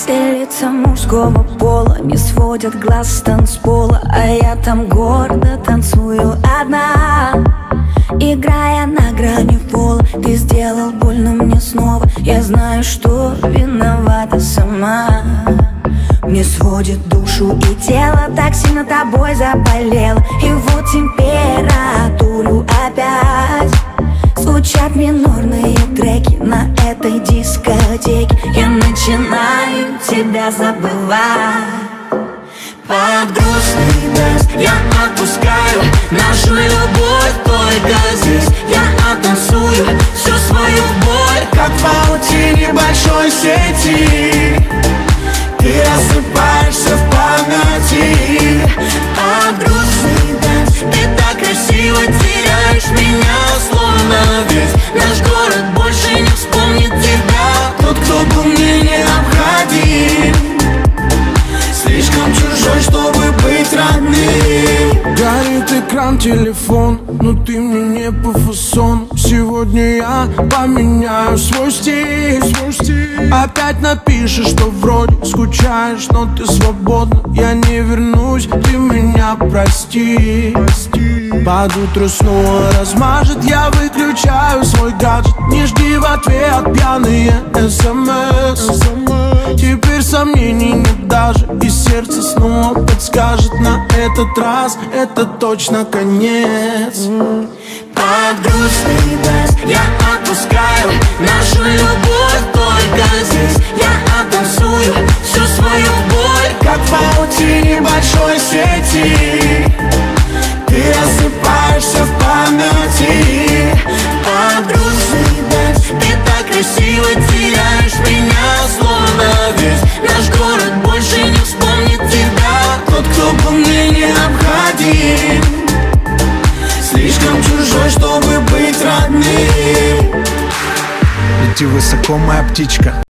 Все лица мужского пола не сводят глаз с танцпола, а я там гордо танцую одна, играя на грани пола. Ты сделал больно мне снова, я знаю, что виновата сама. Мне сводит душу и тело, так сильно тобой заболела. И вот температуру опять звучат минорные треки на этой дискотеке. Я начинаю тебя забывать. Под грустный дождь я отпускаю нашу любовь только здесь. Я оттанцую всю свою боль, как в паутине большой сети. Ты рассыпаешься в памяти. Под грустный дождь Ты так красиво теряешь меня, словно весь наш город больше не вспомнит тебя. Тот, кто был мне необходим, слишком чужой, чтобы быть родным. Горит экран, телефон, но ты мне не по фасону. Сегодня я поменяю свой стиль. Опять напишешь, что вроде скучаешь, но ты свободна. Я не вернусь, ты меня прости. Под утро снова размажет, я выключаю свой гаджет. Не жди в ответ пьяные СМС. Теперь сомнений нет даже, и сердце снова подскажет: на этот раз это точно конец. Под грустный дождь я отпускаю нашу любовь только здесь. Я оттанцую всю свою боль, как в паутине большой сети. Ты рассыпаешься в памяти. Под грустный дождь Ты так красиво теряешь меня, словно весь наш город больше не вспомнит тебя. Тот, кто был мне необходим, слишком чужой, чтобы быть родным. Лети высоко, моя птичка.